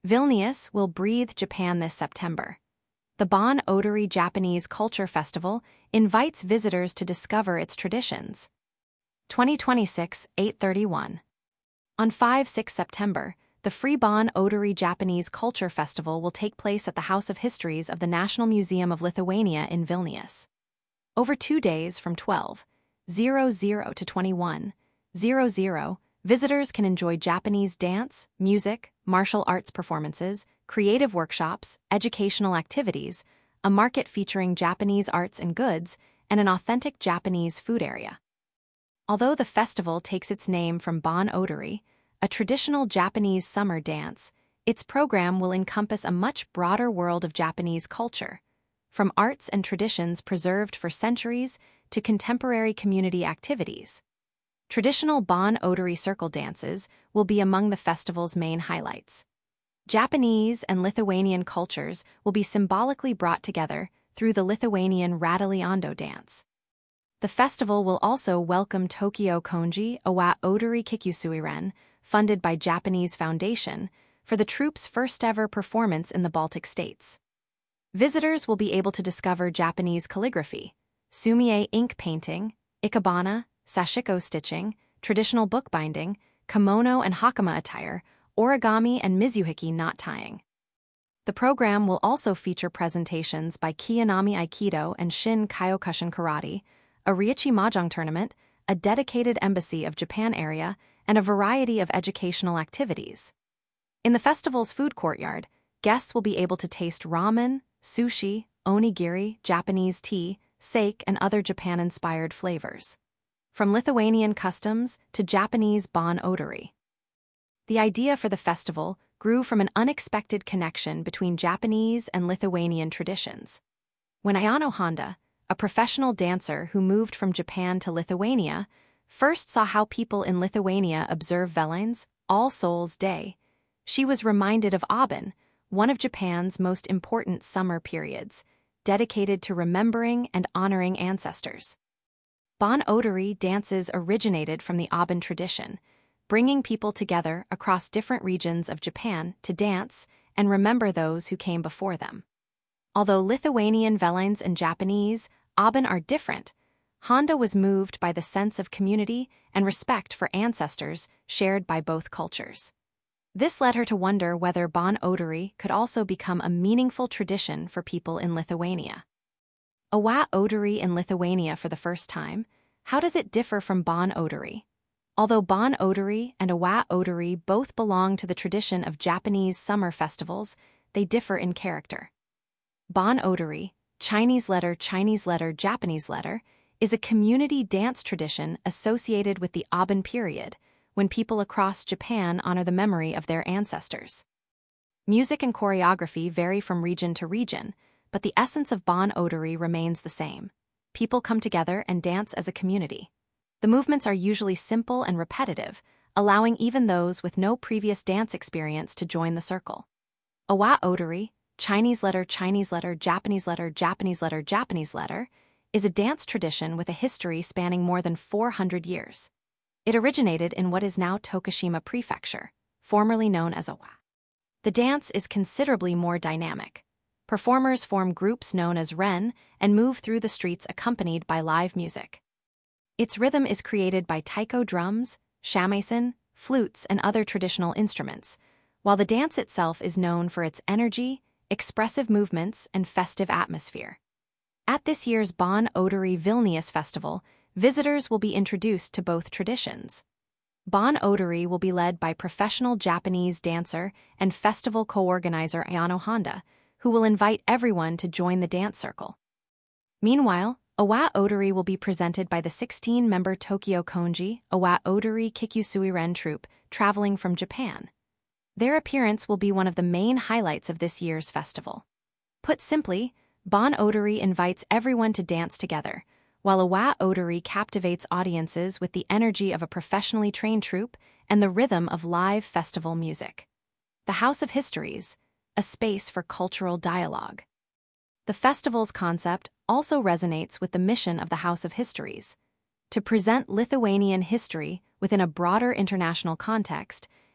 Vilnius will breathe Japan this September. The Bon Odori Japanese Culture Festival invites visitors to discover its traditions. 2026, 8:31. On 5-6 September, the Free Bon Odori Japanese Culture Festival will take place at the House of Histories of the National Museum of Lithuania in Vilnius. Over 2 days from 12:00 to 21:00, visitors can enjoy Japanese dance, music, martial arts performances, creative workshops, educational activities, a market featuring Japanese arts and goods, and an authentic Japanese food area. Although the festival takes its name from Bon Odori, a traditional Japanese summer dance, its program will encompass a much broader world of Japanese culture, from arts and traditions preserved for centuries to contemporary community activities. Traditional Bon Odori circle dances will be among the festival's main highlights. Japanese and Lithuanian cultures will be symbolically brought together through the Lithuanian Radeliando dance. The festival will also welcome Tokyo Konji Owa Odori Kikusuiren, funded by Japanese Foundation, for the troupe's first-ever performance in the Baltic states. Visitors will be able to discover Japanese calligraphy, sumie ink painting, ikebana, sashiko stitching, traditional bookbinding, kimono and hakama attire, origami and mizuhiki knot tying. The program will also feature presentations by Kiyanami Aikido and Shin Kyokushin Karate, a Ryoichi Mahjong tournament, a dedicated Embassy of Japan area, and a variety of educational activities. In the festival's food courtyard, guests will be able to taste ramen, sushi, onigiri, Japanese tea, sake, and other Japan-inspired flavors. From Lithuanian customs to Japanese Bon Odori. The idea for the festival grew from an unexpected connection between Japanese and Lithuanian traditions. When Ayano Honda, a professional dancer who moved from Japan to Lithuania, first saw how people in Lithuania observe Velines, All Souls' Day, she was reminded of Aben, one of Japan's most important summer periods, dedicated to remembering and honoring ancestors. Bon Odori dances originated from the Aben tradition, bringing people together across different regions of Japan to dance and remember those who came before them. Although Lithuanian Velines and Japanese Aben are different, Honda was moved by the sense of community and respect for ancestors shared by both cultures. This led her to wonder whether Bon Odori could also become a meaningful tradition for people in Lithuania. Owa Odori in Lithuania for the first time, how does it differ from Bon Odori? Although Bon Odori and Owa Odori both belong to the tradition of Japanese summer festivals, they differ in character. Bon Odori, Chinese letter, Japanese letter, is a community dance tradition associated with the Aben period, when people across Japan honor the memory of their ancestors. Music and choreography vary from region to region, but the essence of Bon Odori remains the same. People come together and dance as a community. The movements are usually simple and repetitive, allowing even those with no previous dance experience to join the circle. Owa Odori, Chinese letter, Japanese letter, is a dance tradition with a history spanning more than 400 years. It originated in what is now Tokushima Prefecture, formerly known as Owa. The dance is considerably more dynamic. Performers form groups known as ren and move through the streets accompanied by live music. Its rhythm is created by taiko drums, shamisen, flutes, and other traditional instruments, while the dance itself is known for its energy, expressive movements, and festive atmosphere. At this year's Bon Odori Vilnius Festival, visitors will be introduced to both traditions. Bon Odori will be led by professional Japanese dancer and festival co-organizer Ayano Honda, who will invite everyone to join the dance circle. Meanwhile, Owa Odori will be presented by the 16-member Tokyo Konji Owa Odori Kikusuiren troupe traveling from Japan. Their appearance will be one of the main highlights of this year's festival. Put simply, Bon Odori invites everyone to dance together, while Owa Odori captivates audiences with the energy of a professionally trained troupe and the rhythm of live festival music. The House of Histories, a space for cultural dialogue. The festival's concept also resonates with the mission of the House of Histories, to present Lithuanian history within a broader international context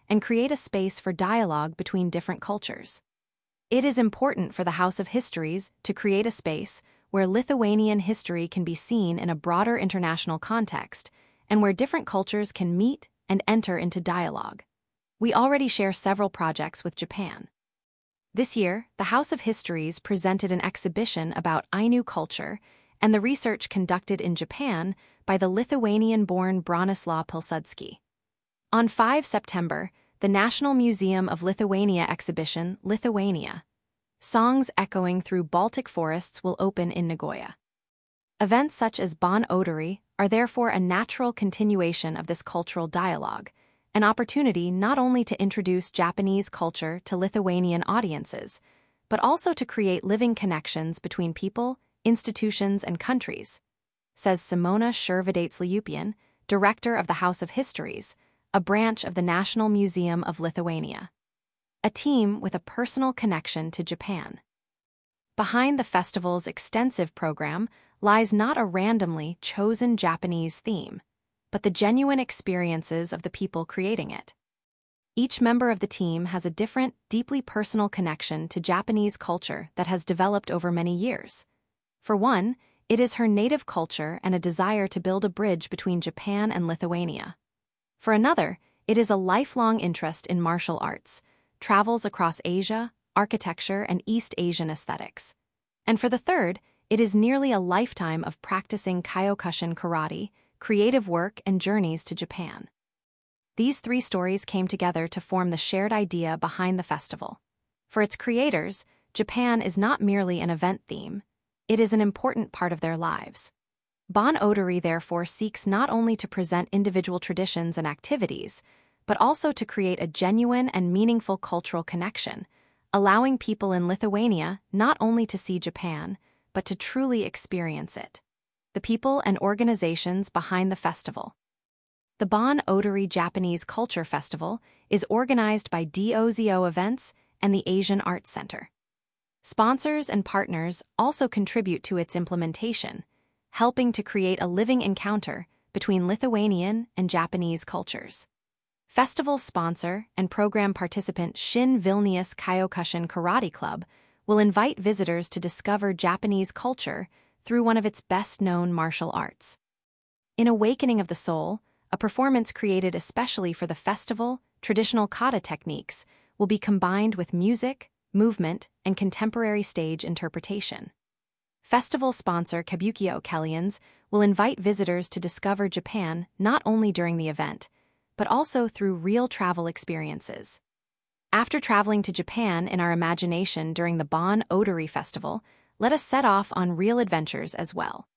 and create a space for dialogue between different cultures. It is important for the House of Histories to create a space where Lithuanian history can be seen in a broader international context and where different cultures can meet and enter into dialogue. We already share several projects with Japan. This year, the House of Histories presented an exhibition about Ainu culture and the research conducted in Japan by the Lithuanian-born Bronislaw Pilsudski. On 5 September, the National Museum of Lithuania exhibition, Lithuania, Songs Echoing Through Baltic Forests, will open in Nagoya. Events such as Bon Odori are therefore a natural continuation of this cultural dialogue, an opportunity not only to introduce Japanese culture to Lithuanian audiences, but also to create living connections between people, institutions, and countries, says Simona Shirvadates-Liupian, director of the House of Histories, a branch of the National Museum of Lithuania. A team with a personal connection to Japan. Behind the festival's extensive program lies not a randomly chosen Japanese theme, but the genuine experiences of the people creating it. Each member of the team has a different, deeply personal connection to Japanese culture that has developed over many years. For one, it is her native culture and a desire to build a bridge between Japan and Lithuania. For another, it is a lifelong interest in martial arts, travels across Asia, architecture, and East Asian aesthetics. And for the third, it is nearly a lifetime of practicing Kyokushin karate, creative work, and journeys to Japan. These three stories came together to form the shared idea behind the festival. For its creators, Japan is not merely an event theme, it is an important part of their lives. Bon Odori therefore seeks not only to present individual traditions and activities, but also to create a genuine and meaningful cultural connection, allowing people in Lithuania not only to see Japan, but to truly experience it. The people and organizations behind the festival. The Bon Odori Japanese Culture Festival is organized by DOZO Events and the Asian Arts Center. Sponsors and partners also contribute to its implementation, helping to create a living encounter between Lithuanian and Japanese cultures. Festival sponsor and program participant Shin Vilnius Kyokushin Karate Club will invite visitors to discover Japanese culture through one of its best-known martial arts. In Awakening of the Soul, a performance created especially for the festival, traditional kata techniques will be combined with music, movement, and contemporary stage interpretation. Festival sponsor Kabukyo Kellions will invite visitors to discover Japan not only during the event, but also through real travel experiences. After traveling to Japan in our imagination during the Bon Odori Festival, let us set off on real adventures as well.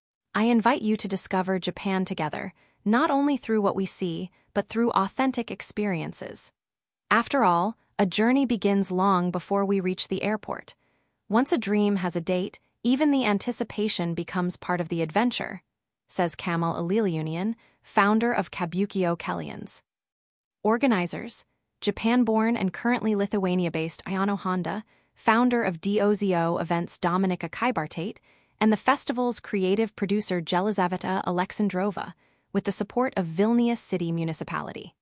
I invite you to discover Japan together, not only through what we see, but through authentic experiences. After all, a journey begins long before we reach the airport. Once a dream has a date, even the anticipation becomes part of the adventure, says Kamal Aliliunian, founder of Kabukyo Kellions. Organizers: Japan-born and currently Lithuania-based Ayano Honda, founder of DOZO Events Dominika Kaibartate, and the festival's creative producer Jelizaveta Alexandrova, with the support of Vilnius City Municipality.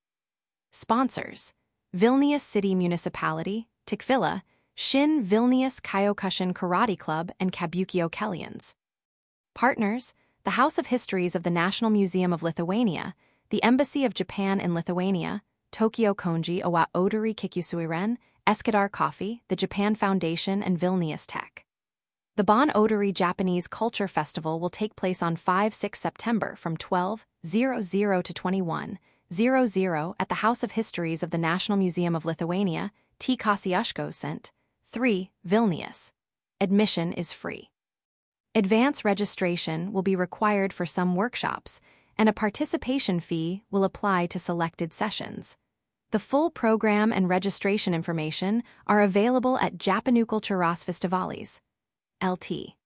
Sponsors: Vilnius City Municipality, Tikvila, Shin Vilnius Kyokushin Karate Club, and Kabukyo Kellions. Partners: the House of Histories of the National Museum of Lithuania, the Embassy of Japan in Lithuania, Tokyo Konji Owa Odori Kikusuiren, Eskadar Coffee, the Japan Foundation, and Vilnius Tech. The Bon Odori Japanese Culture Festival will take place on 5-6 September from 12:00 to 21:00 at the House of Histories of the National Museum of Lithuania, T. Kosciuszko Cent. 3, Vilnius. Admission is free. Advance registration will be required for some workshops, and a participation fee will apply to selected sessions. The full program and registration information are available at Japanukultūros Festivalis, LT.